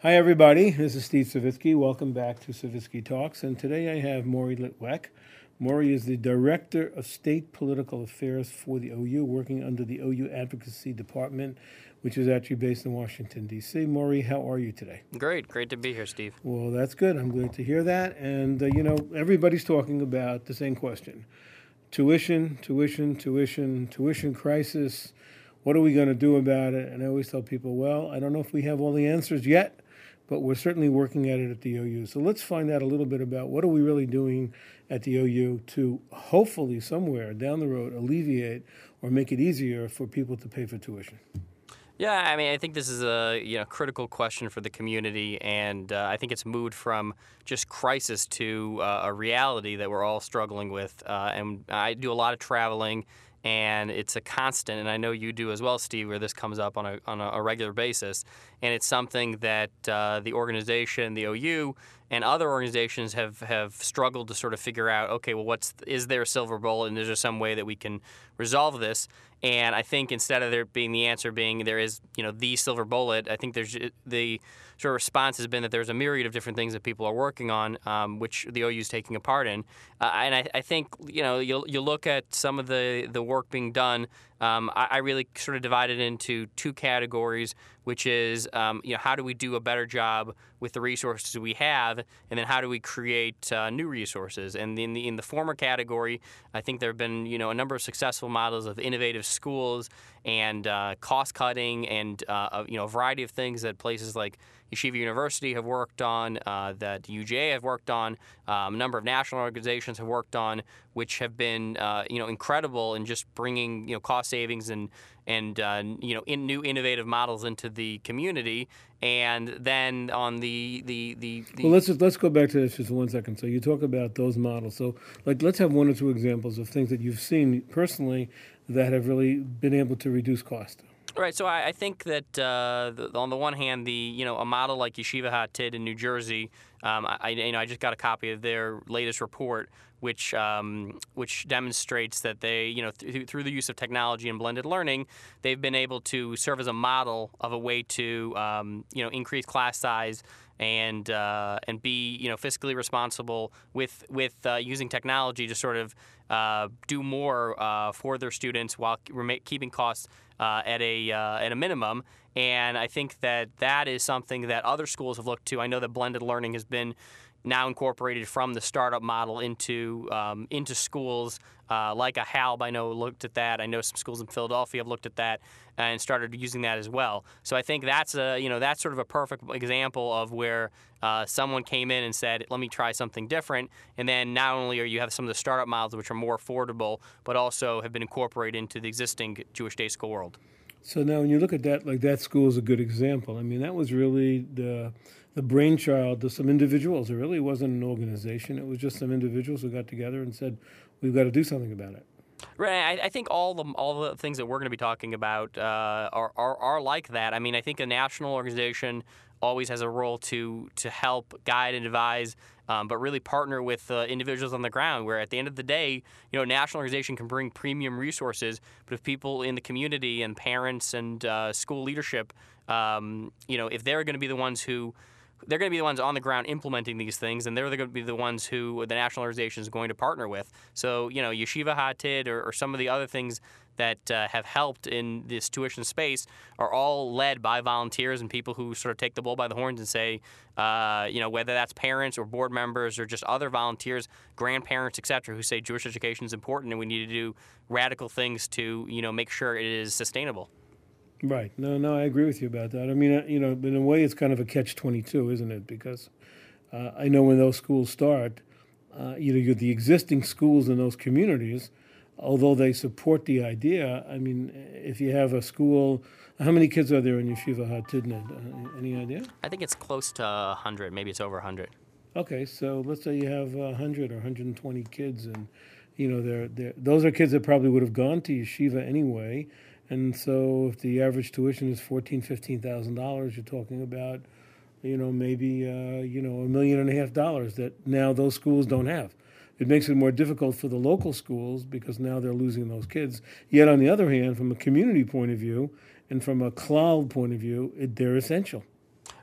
Hi, everybody. This is Steve Savitsky. Welcome back to Savitsky Talks. And today I have Maury Litwack. Maury is the Director of State Political Affairs for the OU, working under the OU Advocacy Department, which is actually based in Washington, D.C. Maury, how are you today? Great to be here, Steve. Well, that's good. I'm glad to hear that. And, everybody's talking about the same question. Tuition crisis. What are we going to do about it? And I always tell people, well, I don't know if we have all the answers yet, but we're certainly working at it at the OU. So let's find out a little bit about what are we really doing at the OU to hopefully somewhere down the road alleviate or make it easier for people to pay for tuition. Yeah, I mean, I think this is a critical question for the community, and I think it's moved from just crisis to a reality that we're all struggling with. And I do a lot of traveling, and it's a constant, and I know you do as well, Steve, where this comes up on a regular basis. And it's something that the organization, the OU, and other organizations have struggled to sort of figure out, okay, well, is there a silver bullet, and is there some way that we can resolve this? And I think instead of there being the answer being there is, the silver bullet, I think there's the sort of response has been that there's a myriad of different things that people are working on, which the OU is taking a part in. And I think, you look at some of the work being done. I really sort of divide it into two categories, which is, how do we do a better job with the resources we have, and then how do we create new resources? And in the former category, I think there have been, a number of successful models of innovative schools and cost cutting and, a variety of things that places like Yeshiva University have worked on, that UGA have worked on, a number of national organizations have worked on, which have been, incredible in just bringing, cost savings and new innovative models into the community. And then on Well, let's go back to this just 1 second. So you talk about those models. So let's have one or two examples of things that you've seen personally that have really been able to reduce cost. Right, so I think that on the one hand, a model like Yeshiva HaAtid in New Jersey, I just got a copy of their latest report, which demonstrates that they, through the use of technology and blended learning, they've been able to serve as a model of a way to, increase class size and be, fiscally responsible with using technology to sort of do more for their students while keeping costs at a minimum. And I think that is something that other schools have looked to. I know that blended learning has been now incorporated from the startup model into schools. Like a HALB, I know looked at that. I know some schools in Philadelphia have looked at that and started using that as well. So I think that's that's sort of a perfect example of where someone came in and said, let me try something different. And then not only are you have some of the startup models which are more affordable, but also have been incorporated into the existing Jewish day school world. So now when you look at that, like that school is a good example. I mean, that was really the brainchild of some individuals. It really wasn't an organization. It was just some individuals who got together and said, we've got to do something about it. Right. I think all the things that we're going to be talking about are like that. I mean, I think a national organization always has a role to help guide and advise, but really partner with individuals on the ground, where at the end of the day, a national organization can bring premium resources, but if people in the community and parents and school leadership, if they're going to be the ones they're going to be the ones on the ground implementing these things, and they're going to be the ones who the national organization is going to partner with. So, Yeshiva HaAtid or some of the other things that have helped in this tuition space are all led by volunteers and people who sort of take the bull by the horns and say, whether that's parents or board members or just other volunteers, grandparents, et cetera, who say Jewish education is important and we need to do radical things to, make sure it is sustainable. Right. No, I agree with you about that. I mean, in a way, it's kind of a catch-22, isn't it? Because I know when those schools start, the existing schools in those communities, although they support the idea, I mean, if you have a school, how many kids are there in Yeshiva HaAtid? Any idea? I think it's close to 100. Maybe it's over 100. Okay, so let's say you have 100 or 120 kids, and those are kids that probably would have gone to yeshiva anyway. And so if the average tuition is $14,000-$15,000, you're talking about, maybe, $1.5 million that now those schools don't have. It makes it more difficult for the local schools because now they're losing those kids. Yet on the other hand, from a community point of view and from a cloud point of view, they're essential.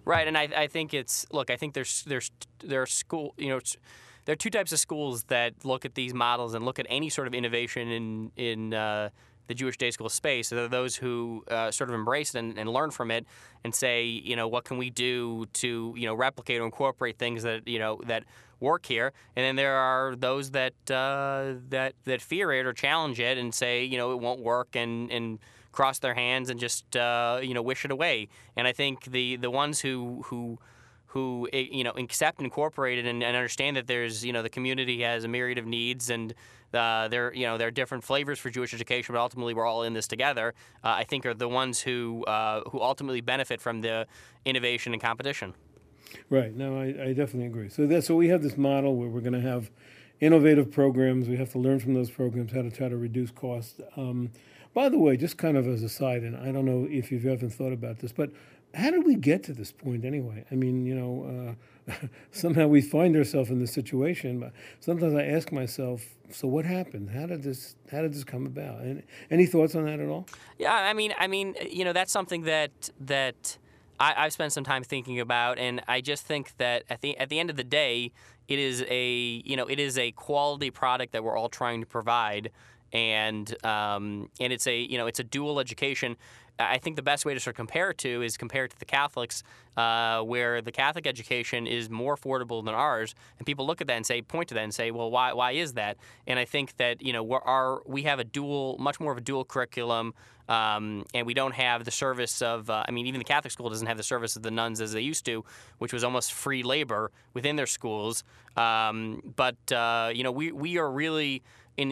Right, and I think it's look. I think there are school there are two types of schools that look at these models and look at any sort of innovation in the Jewish day school space. There are those who sort of embrace it and learn from it and say, what can we do to replicate or incorporate things that that work here. And then there are those that that fear it or challenge it and say it won't work and cross their hands and just wish it away. And I think the ones who accept and incorporate it and understand that there's the community has a myriad of needs and there are different flavors for Jewish education, but ultimately we're all in this together. I think are the ones who ultimately benefit from the innovation and competition. Right. No, I definitely agree. So we have this model where we're going to have innovative programs. We have to learn from those programs how to try to reduce costs. By the way, just kind of as a side, and I don't know if you've ever thought about this, but how did we get to this point anyway? I mean, somehow we find ourselves in this situation. But sometimes I ask myself, so what happened? How did this come about? Any thoughts on that at all? Yeah, I mean, that's something that I've spent some time thinking about, and I just think that at the end of the day, it is a quality product that we're all trying to provide, and it's a dual education. I think the best way to sort of compare it to the Catholics, where the Catholic education is more affordable than ours, and people look at that and point to that and say, well, why is that? And I think that we have much more of a dual curriculum, and we don't have the service of even the Catholic school doesn't have the service of the nuns as they used to, which was almost free labor within their schools. But we are really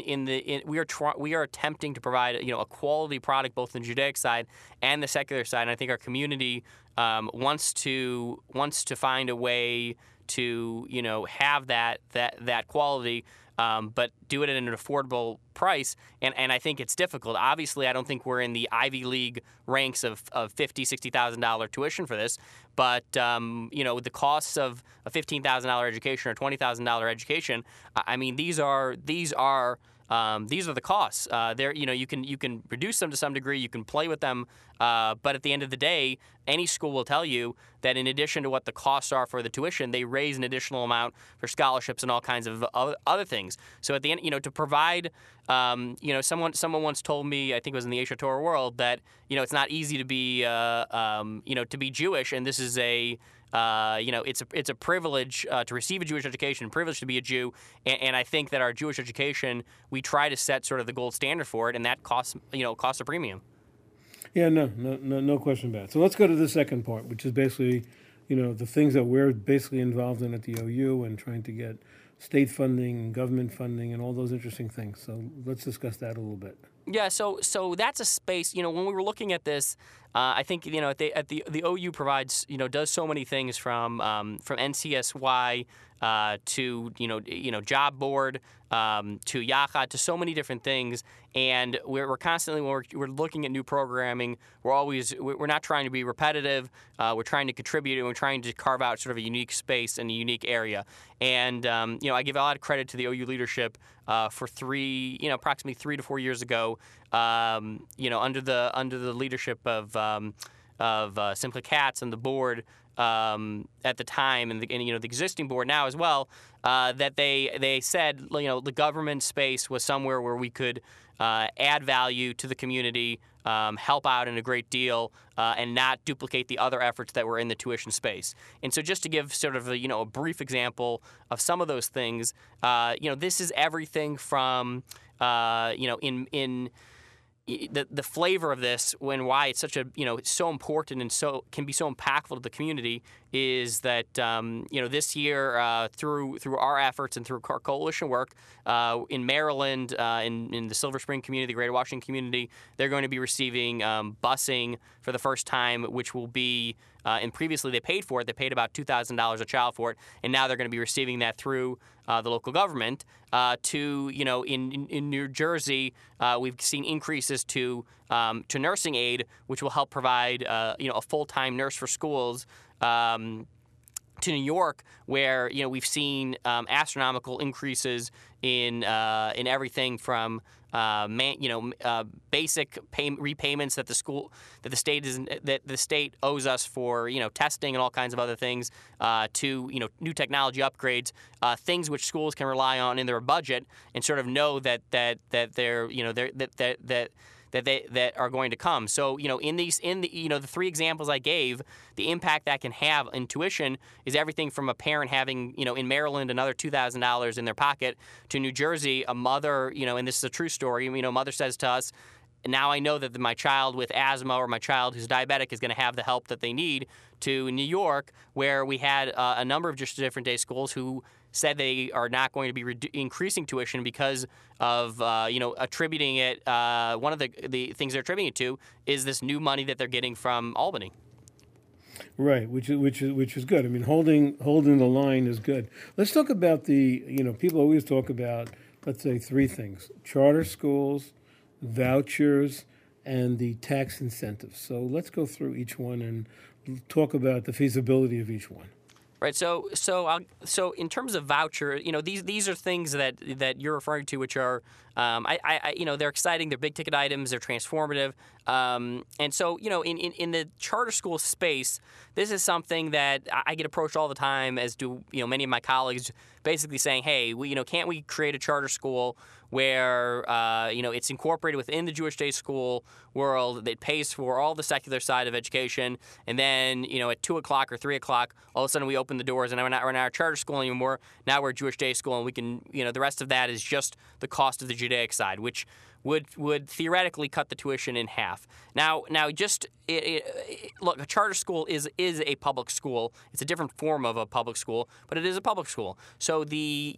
we are attempting to provide a quality product both in the Judaic side and the secular side. And I think our community wants to find a way to have that quality, but do it at an affordable price. And I think it's difficult. Obviously, I don't think we're in the Ivy League ranks of $50,000-$60,000 tuition for this. But with the costs of a $15,000 education or $20,000 education, I mean these are the costs. You can reduce them to some degree. You can play with them, but at the end of the day, any school will tell you that in addition to what the costs are for the tuition, they raise an additional amount for scholarships and all kinds of other things. So at the end, to provide, someone once told me, I think it was in the Aish HaTorah World, that it's not easy to be to be Jewish, and this is it's a privilege to receive a Jewish education, a privilege to be a Jew, and I think that our Jewish education, we try to set sort of the gold standard for it, and that costs a premium. Yeah, no question about it. So let's go to the second part, which is basically, the things that we're basically involved in at the OU and trying to get state funding, government funding, and all those interesting things. So let's discuss that a little bit. Yeah, so that's a space. When we were looking at this, I think the OU provides does so many things from NCSY to job board to Yachad to so many different things, and we're constantly when we're looking at new programming, we're not trying to be repetitive. We're trying to contribute, and we're trying to carve out sort of a unique space and a unique area. And I give a lot of credit to the OU leadership for approximately 3 to 4 years ago, under the leadership of Simcha Katz and the board at the time, and the existing board now as well, that they said the government space was somewhere where we could add value to the community, help out in a great deal, and not duplicate the other efforts that were in the tuition space. And so, just to give sort of a brief example of some of those things, this is everything from in the flavor of this, and why it's such it's so important and so can be so impactful to the community, is that this year through our efforts and through our coalition work in Maryland, in the Silver Spring community, the Greater Washington community, they're going to be receiving busing for the first time, which will be and previously they paid for it. They paid about $2,000 a child for it, and now they're going to be receiving that through the local government. In New Jersey, we've seen increases to nursing aid, which will help provide a full-time nurse for schools. To to New York, where we've seen astronomical increases in everything from basic repayments that the state owes us for testing and all kinds of other things, to new technology upgrades, things which schools can rely on in their budget and sort of know that are going to come. So in the three examples I gave, the impact that can have in tuition is everything from a parent having in Maryland another $2,000 in their pocket, to New Jersey a mother and this is a true story, mother says to us, now I know that my child with asthma or my child who's diabetic is going to have the help that they need, to New York, where we had a number of just different day schools who said they are not going to be increasing tuition because of attributing it. One of the things they're attributing it to is this new money that they're getting from Albany. Right, which is good. I mean, holding the line is good. Let's talk about people always talk about, let's say, three things: charter schools, vouchers, and the tax incentives. So let's go through each one and talk about the feasibility of each one. Right. So in terms of voucher, these are things that you're referring to, which are, they're exciting. They're big ticket items. They're transformative. And so, in the charter school space, this is something that I get approached all the time, as do many of my colleagues, basically saying, hey, can't we create a charter school where it's incorporated within the Jewish day school world, that pays for all the secular side of education, and then at 2 o'clock or 3 o'clock, all of a sudden we open the doors and we're not a charter school anymore. Now we're a Jewish day school, and we can the rest of that is just the cost of the Judaic side, which would theoretically cut the tuition in half. Now, just look, a charter school is a public school. It's a different form of a public school, but it is a public school. So the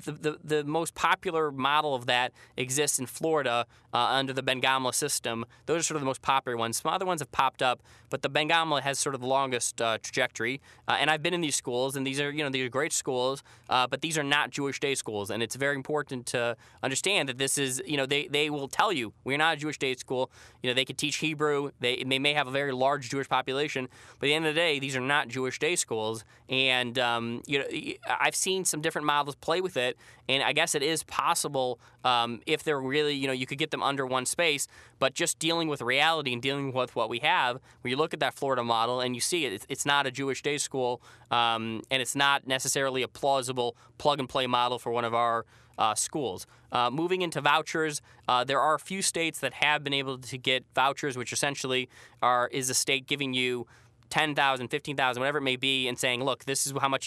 most popular model of that exists in Florida under the Ben Gamla system. Those are sort of the most popular ones. Some other ones have popped up, but the Ben Gamla has sort of the longest trajectory. And I've been in these schools, and these are great schools, but these are not Jewish day schools, and it's very important to understand that this is they will tell you we're not a Jewish day school. They could teach Hebrew. They may have a very large Jewish population, but at the end of the day, these are not Jewish day schools. And I've seen some different models play with it, and I guess it is possible if they're really you could get them under one space. But just dealing with reality and dealing with what we have, when you look at that Florida model and you see it's not a Jewish day school, and it's not necessarily a plausible plug-and-play model for one of our schools. Moving into vouchers, there are a few states that have been able to get vouchers, which essentially is a state giving you $10,000, $15,000, whatever it may be, and saying, look, this is how much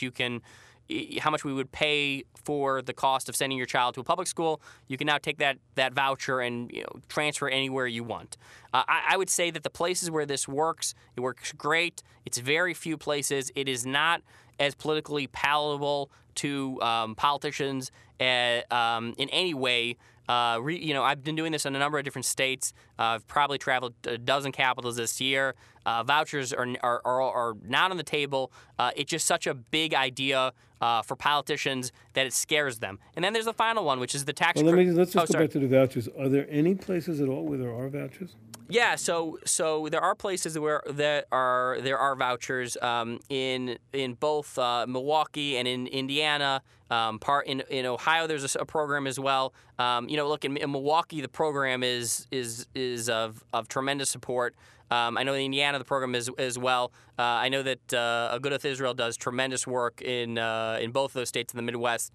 we would pay for the cost of sending your child to a public school. You can now take that voucher and transfer anywhere you want. I would say that the places where this works, it works great. It's very few places. It is not as politically palatable to politicians in any way. I've been doing this in a number of different states. I've probably traveled a dozen capitals this year. Vouchers are not on the table. It's just such a big idea for politicians that it scares them. And then there's the final one, which is the tax. Well, let's just go back to the vouchers. Are there any places at all where there are vouchers? Yeah, so there are places where there are vouchers in both Milwaukee and in Indiana. In Ohio, there's a program as well. Look, in Milwaukee, the program is of tremendous support. I know in Indiana the program is as well. I know that Agudath Israel does tremendous work in both of those states in the Midwest.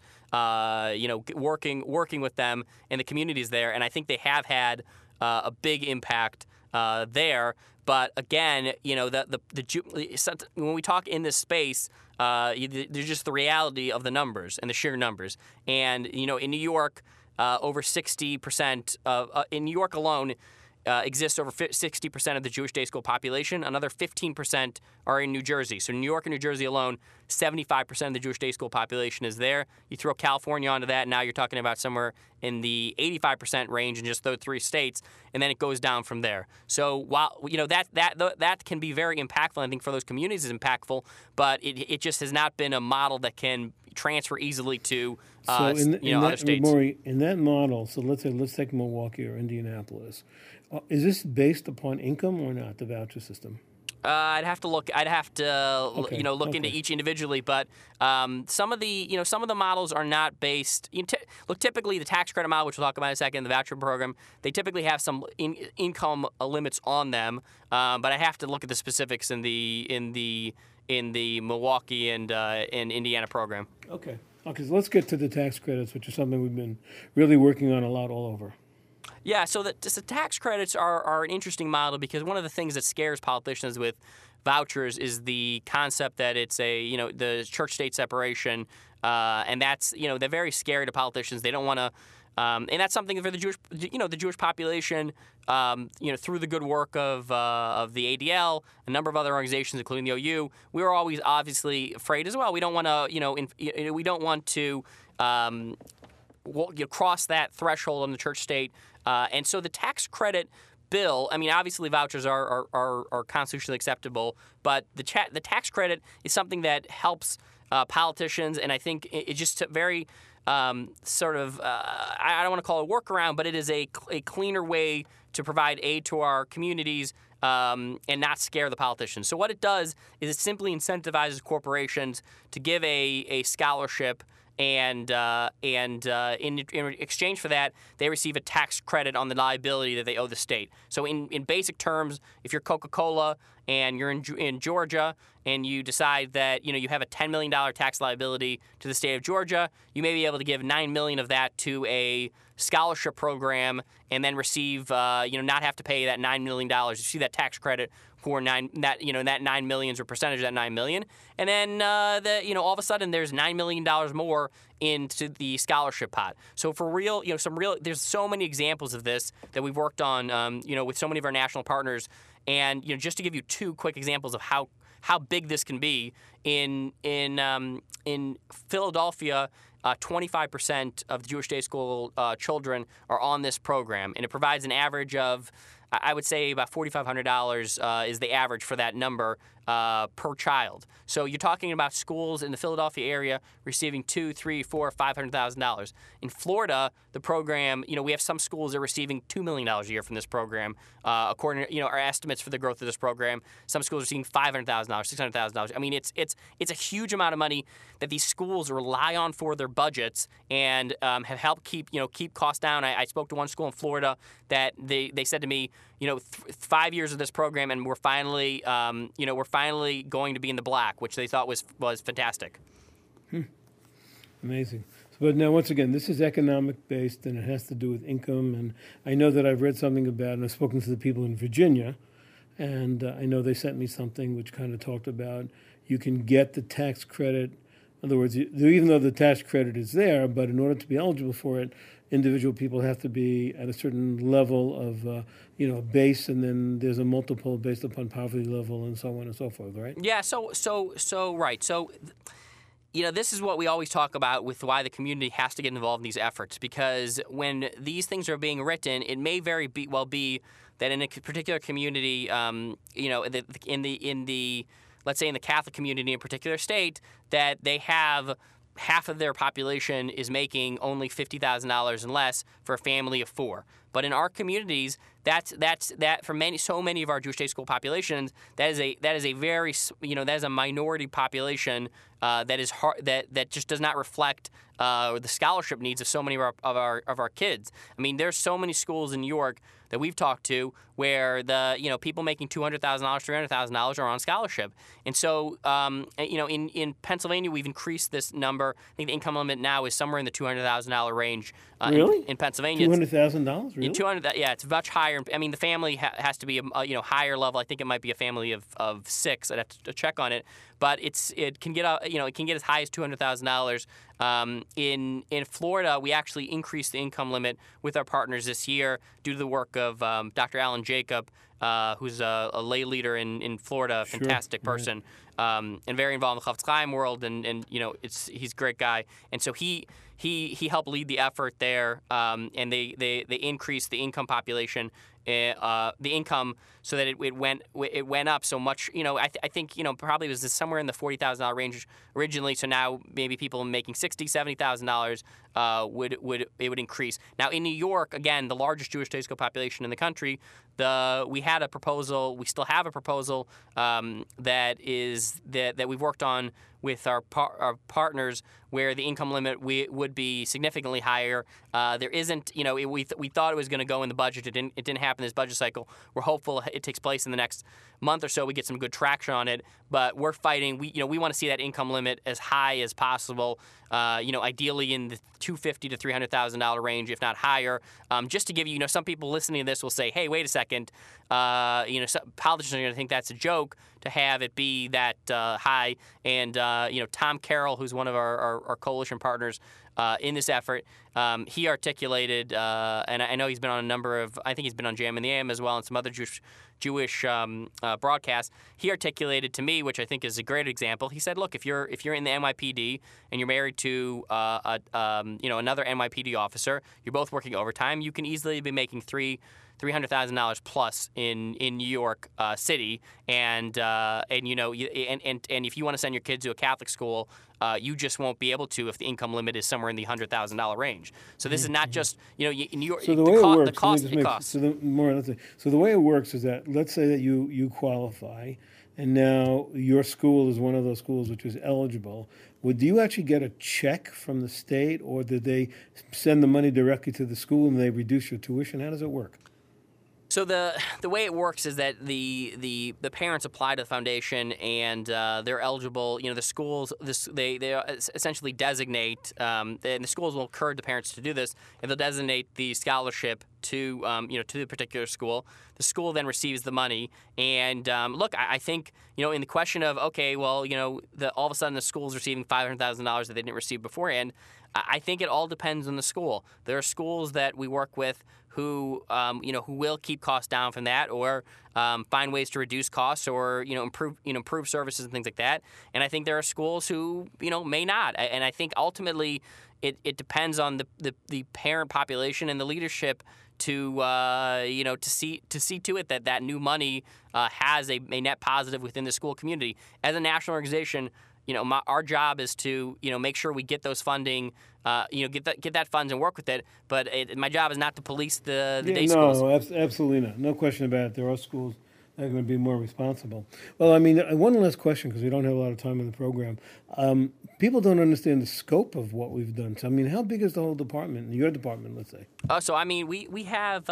Working with them and the communities there, and I think they have had a big impact there. But again, when we talk in this space, there's just the reality of the numbers and the sheer numbers. And in New York, over 60% in New York alone exists over 60% of the Jewish day school population. Another 15% are in New Jersey. So New York and New Jersey alone, 75% of the Jewish day school population is there. You throw California onto that, now you're talking about somewhere in the 85% range in just those three states, and then it goes down from there. So while that can be very impactful, I think for those communities is impactful, but it just has not been a model that can transfer easily to other states. Maury, in that model, so let's take Milwaukee or Indianapolis. Is this based upon income or not, the voucher system? I'd have to look. I'd have to, Okay. look into Okay. each individually. But some of the models are not based. Look, typically the tax credit model, which we'll talk about in a second, the voucher program, they typically have some income limits on them. But I have to look at the specifics in the Milwaukee and Indiana program. Okay. Okay. So let's get to the tax credits, which is something we've been really working on a lot all over. Yeah, so the tax credits are an interesting model because one of the things that scares politicians with vouchers is the concept that it's the church-state separation, and that's they're very scary to politicians. They don't want to, and that's something for the Jewish population. Through the good work of the ADL, a number of other organizations, including the OU, we were always obviously afraid as well. We don't want to, we don't want to. Cross that threshold on the church state. And so the tax credit bill, I mean, obviously vouchers are constitutionally acceptable, but the tax credit is something that helps politicians, and I think it's just very I don't want to call it a workaround, but it is a cleaner way to provide aid to our communities and not scare the politicians. So what it does is it simply incentivizes corporations to give a scholarship, and in exchange for that, they receive a tax credit on the liability that they owe the state. So in basic terms, if you're Coca-Cola and you're in Georgia and you decide that you have a $10 million tax liability to the state of Georgia, you may be able to give $9 million of that to a scholarship program and then receive not have to pay that $9 million. You see that tax credit for that $9 million or percentage of that $9 million, and then all of a sudden there's $9 million more into the scholarship pot. So for real, there's so many examples of this that we've worked on, with so many of our national partners, and just to give you two quick examples of how big this can be in Philadelphia. 25% of the Jewish day school children are on this program, and it provides an average of, I would say, about $4,500 is the average for that number per child. So you're talking about schools in the Philadelphia area receiving $200,000, $300,000, $400,000, $500,000. In Florida, the program, we have some schools that are receiving $2 million a year from this program, according to our estimates for the growth of this program. Some schools are receiving $500,000, $600,000. I mean, it's a huge amount of money that these schools rely on for their budgets and have helped keep costs down. I spoke to one school in Florida that they said to me, 5 years of this program, and we're finally going to be in the black, which they thought was fantastic. Amazing. But now, once again, this is economic based, and it has to do with income. And I know that I've read something about, and I've spoken to the people in Virginia, and I know they sent me something which kind of talked about you can get the tax credit. In other words, even though the tax credit is there, but in order to be eligible for it, individual people have to be at a certain level of, base, and then there's a multiple based upon poverty level and so on and so forth, right? Yeah. So right. So, this is what we always talk about with why the community has to get involved in these efforts, because when these things are being written, it may well be that in a particular community, let's say in the Catholic community in a particular state, that they have half of their population is making only $50,000 and less for a family of four. But in our communities, that for so many of our Jewish day school populations, that is a very that is a minority population that is hard, that just does not reflect the scholarship needs of so many of our kids. I mean, there's so many schools in New York that we've talked to where the people making $200,000, $300,000 are on scholarship, and so in Pennsylvania we've increased this number. I think the income limit now is somewhere in the $200,000 range. Really? In Pennsylvania, $200,000, really? In 200, yeah, it's much higher. I mean, the family has to be a higher level. I think it might be a family of six. I'd have to check on it, but it can get as high as $200,000. In Florida, we actually increased the income limit with our partners this year due to the work of Dr. Alan Jacob, who's a lay leader in Florida, fantastic person, and very involved in the Chafetz Chaim world, and he's a great guy, and so he helped lead the effort there, and they increased the income population, the income so that it went up so much. I think probably it was somewhere in the $40,000 range originally. So now maybe people making $60,000, $70,000 would increase. Now in New York, again, the largest Jewish day school population in the country, we had a proposal. We still have a proposal that we've worked on with our partners, where the income limit would be significantly higher. There isn't, we thought it was going to go in the budget. It didn't happen this budget cycle. We're hopeful it takes place in the next month or so. We get some good traction on it, but we're fighting. We want to see that income limit as high as possible. Ideally in the $250,000 to $300,000 range, if not higher. Just to give you, some people listening to this will say, "Hey, wait a second." Some politicians are going to think that's a joke to have it be that high. And Tom Carroll, who's one of our coalition partners in this effort, he articulated, and I know he's been on a number of, I think he's been on Jam in the AM as well, and some other Jewish broadcasts. He articulated to me, which I think is a great example. He said, "Look, if you're in the NYPD and you're married to another NYPD officer, you're both working overtime. You can easily be making $300,000 plus in New York City, and if you want to send your kids to a Catholic school, you just won't be able to if the income limit is somewhere in the $100,000 range. So this is not just in New York. So the way it works, so the way it works is that let's say that you qualify, and now your school is one of those schools which is eligible. Do you actually get a check from the state, or did they send the money directly to the school and they reduce your tuition? How does it work? So the way it works is that the parents apply to the foundation, and they're eligible. The schools they essentially designate, and the schools will encourage the parents to do this, and they'll designate the scholarship to the particular school. The school then receives the money, and look, I think in the question of okay, well all of a sudden the school's receiving $500,000 that they didn't receive beforehand. I think it all depends on the school. There are schools that we work with who will keep costs down from that, or find ways to reduce costs, or improve services and things like that. And I think there are schools who may not. And I think ultimately it depends on the parent population and the leadership to see to it that new money has a net positive within the school community. As a national organization, our job is to make sure we get those funding, get that funds and work with it. But my job is not to police the day schools. No, absolutely not. No question about it. There are schools that are going to be more responsible. Well, I mean, one last question, because we don't have a lot of time in the program. People don't understand the scope of what we've done. So, I mean, how big is the whole department? Your department, let's say. So, I mean, we have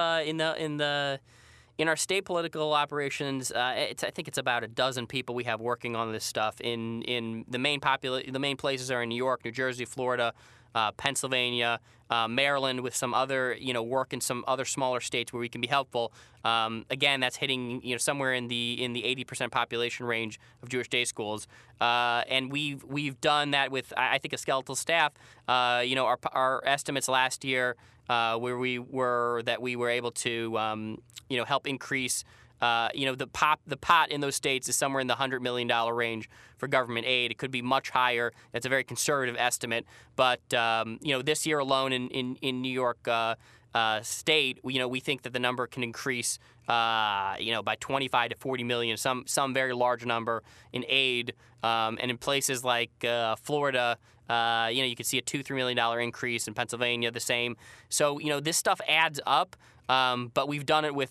in our state political operations, I think it's about a dozen people we have working on this stuff. In the main places are in New York, New Jersey, Florida, Pennsylvania, Maryland, with some other work in some other smaller states where we can be helpful. Again, that's hitting somewhere in the 80% population range of Jewish day schools, and we've done that with I think a skeletal staff. Our estimates last year where we were able to help increase. The pot in those states is somewhere in the $100 million range for government aid. It could be much higher. That's a very conservative estimate. But this year alone in New York State, we think that the number can increase by 25 to 40 million, some very large number in aid. And in places like Florida, you can see a $2-3 million increase. In Pennsylvania, the same. So this stuff adds up. But we've done it with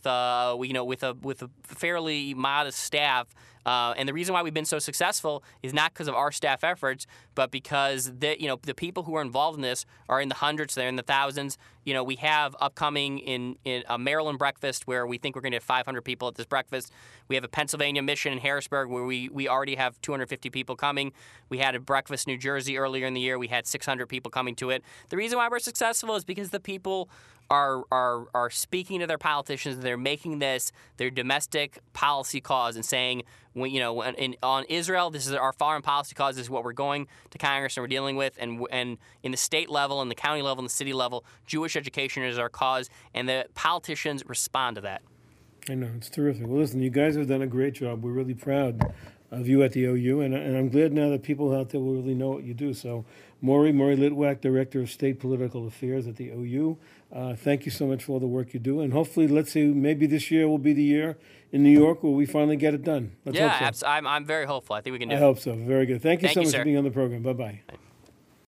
a fairly modest staff, and the reason why we've been so successful is not because of our staff efforts, but because the people who are involved in this are in the hundreds, they're in the thousands. We have upcoming in a Maryland breakfast where we think we're going to have 500 people at this breakfast. We have a Pennsylvania mission in Harrisburg where we already have 250 people coming. We had a breakfast in New Jersey earlier in the year. We had 600 people coming to it. The reason why we're successful is because the people are speaking to their politicians. They're making this their domestic policy cause and saying, on Israel, this is our foreign policy cause. This is what we're going to Congress and we're dealing with. And in the state level, and the county level, and the city level, Jewish education is our cause, and the politicians respond to that. I know, it's terrific. Well, listen, you guys have done a great job. We're really proud of you at the OU, and I'm glad now that people out there will really know what you do. So, Maury Litwack, Director of State Political Affairs at the OU, thank you so much for all the work you do, and hopefully, let's see, maybe this year will be the year in New York where we finally get it done. Let's hope so. I'm very hopeful. I think we can do it. I hope so. Very good. Thank you Thank so you, much sir. for being on the program. Bye-bye.